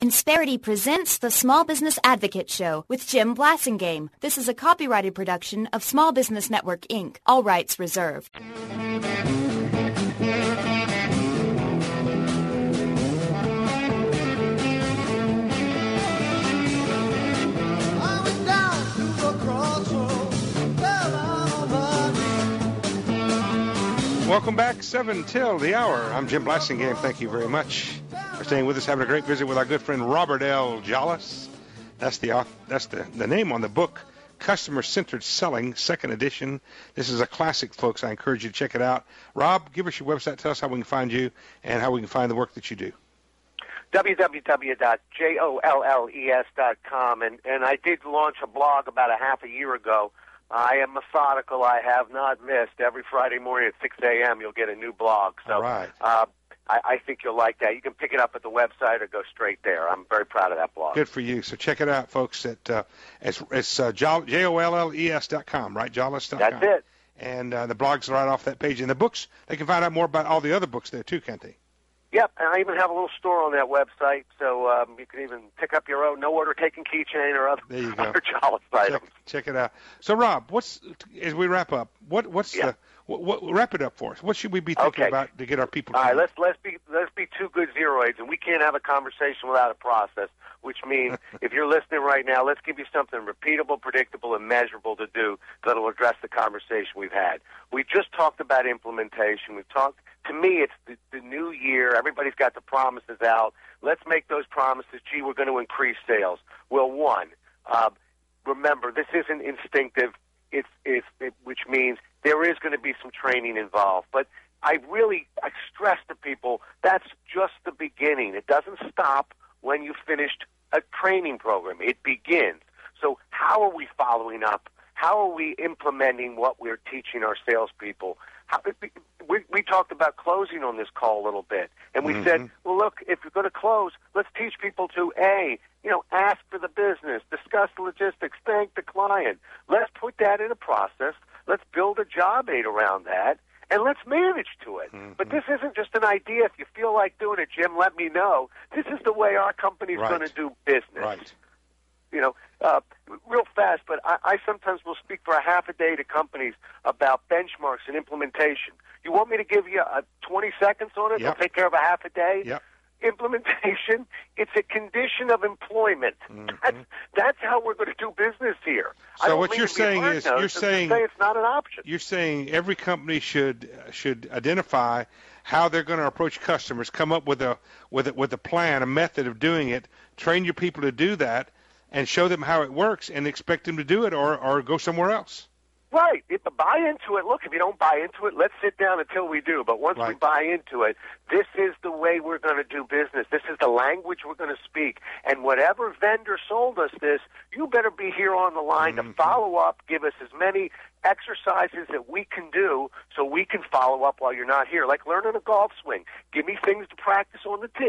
Insperity presents the Small Business Advocate Show with Jim Blasingame. This is a copyrighted production of Small Business Network, Inc., all rights reserved. Welcome back, 7 till the hour. I'm Jim Blasingame. Thank you very much for staying with us, having a great visit with our good friend Robert L. Jolles. That's the name on the book, Customer-Centered Selling, 2nd edition. This is a classic, folks. I encourage you to check it out. Rob, give us your website. Tell us how we can find you and how we can find the work that you do. www.jolles.com. And I did launch a blog about a half a year ago. I am methodical. I have not missed. Every Friday morning at 6 a.m. you'll get a new blog. So all right. I think you'll like that. You can pick it up at the website or go straight there. I'm very proud of that blog. Good for you. So check it out, folks. It's JOLLES.com, right? Jolles.com. That's it. And the blog's right off that page. And the books, they can find out more about all the other books there, too, can't they? Yep, and I even have a little store on that website, so you can even pick up your own no-order-taking keychain or other Jolles items. Check it out. So, Rob, as we wrap up, what's wrap it up for us? What should we be thinking about to get our people? All right, let's be two good zeroids, and we can't have a conversation without a process. Which means, if you're listening right now, let's give you something repeatable, predictable, and measurable to do that'll address the conversation we've had. We just talked about implementation. We've talked. To me, it's the new year. Everybody's got the promises out. Let's make those promises. Gee, we're going to increase sales. Well, one, remember, this isn't instinctive, which means there is going to be some training involved. But I stress to people, that's just the beginning. It doesn't stop when you've finished a training program. It begins. So how are we following up? How are we implementing what we're teaching our salespeople? We talked about closing on this call a little bit, and we said, well, look, if you're going to close, let's teach people to, ask for the business, discuss the logistics, thank the client. Let's put that in a process. Let's build a job aid around that, and let's manage to it. But this isn't just an idea. If you feel like doing it, Jim, let me know. This is the way our company's going to do business. Right. Real fast, but I sometimes will speak for a half a day to companies about benchmarks and implementation. You want me to give you 20 seconds on it? Yep. It'll take care of a half a day? Yep. Implementation, it's a condition of employment. That's how we're going to do business here. So what you're saying is, you're saying it's not an option. You're saying every company should identify how they're going to approach customers, come up with a plan, a method of doing it, train your people to do that, and show them how it works, and expect them to do it or go somewhere else. Right. Buy into it. Look, if you don't buy into it, let's sit down until we do. But once we buy into it, this is the way we're going to do business. This is the language we're going to speak. And whatever vendor sold us this, you better be here on the line to follow up, give us as many exercises that we can do so we can follow up while you're not here. Like learning a golf swing. Give me things to practice on the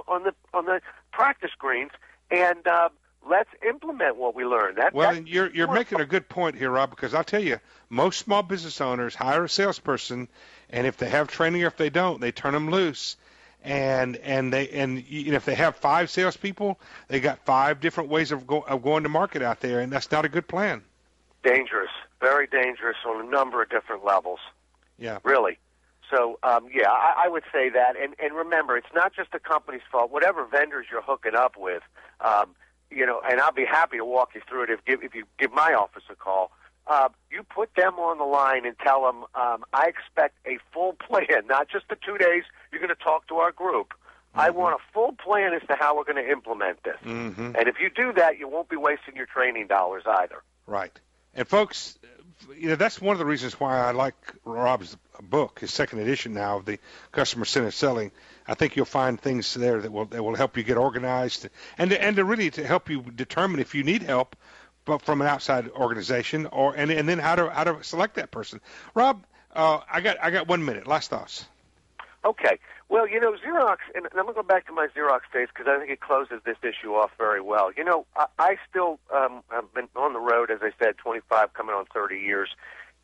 practice greens, and let's implement what we learned. You're making a good point here, Rob, because I'll tell you, most small business owners hire a salesperson, and if they have training or if they don't, they turn them loose. And if they have 5 salespeople, they got 5 different ways of going to market out there, and that's not a good plan. Dangerous, very dangerous on a number of different levels. Yeah, really. So, I would say that. And remember, it's not just the company's fault. Whatever vendors you're hooking up with, and I'll be happy to walk you through it if you give my office a call. You put them on the line and tell them, I expect a full plan, not just the 2 days you're going to talk to our group. I want a full plan as to how we're going to implement this. And if you do that, you won't be wasting your training dollars either. Right. And folks, that's one of the reasons why I like Rob's book, his 2nd edition now of the Customer-Centered Selling. I think you'll find things there that will help you get organized and to really help you determine if you need help, but from an outside organization, and then how to select that person. Rob, I got 1 minute. Last thoughts. Okay. Well, Xerox, and I'm going to go back to my Xerox days because I think it closes this issue off very well. I still I've been on the road, as I said, 25, coming on 30 years.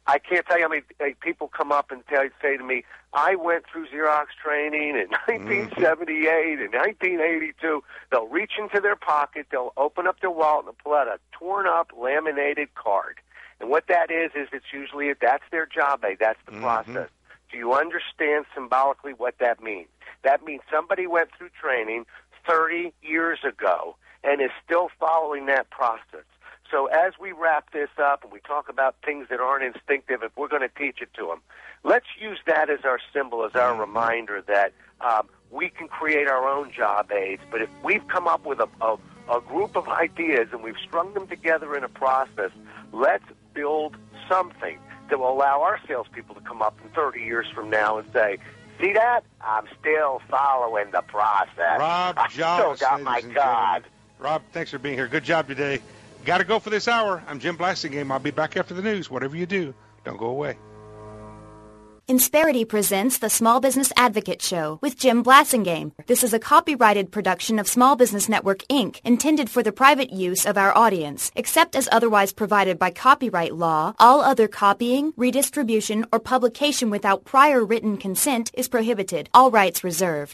I can't tell you how many people come up and say to me, I went through Xerox training in 1978 and 1982. They'll reach into their pocket, they'll open up their wallet and pull out a torn-up laminated card. And what that is it's usually, that's their job aid, that's the process. Do you understand symbolically what that means? That means somebody went through training 30 years ago and is still following that process. So as we wrap this up and we talk about things that aren't instinctive, if we're going to teach it to them, let's use that as our symbol, as our reminder that we can create our own job aids. But if we've come up with a group of ideas and we've strung them together in a process, let's build something that will allow our salespeople to come up in 30 years from now and say, see that? I'm still following the process. Rob I Joss, still got my card. Rob, thanks for being here. Good job today. Got to go for this hour. I'm Jim Blasingame. I'll be back after the news. Whatever you do, don't go away. Insperity presents the Small Business Advocate Show with Jim Blasingame. This is a copyrighted production of Small Business Network, Inc., intended for the private use of our audience. Except as otherwise provided by copyright law, all other copying, redistribution, or publication without prior written consent is prohibited. All rights reserved.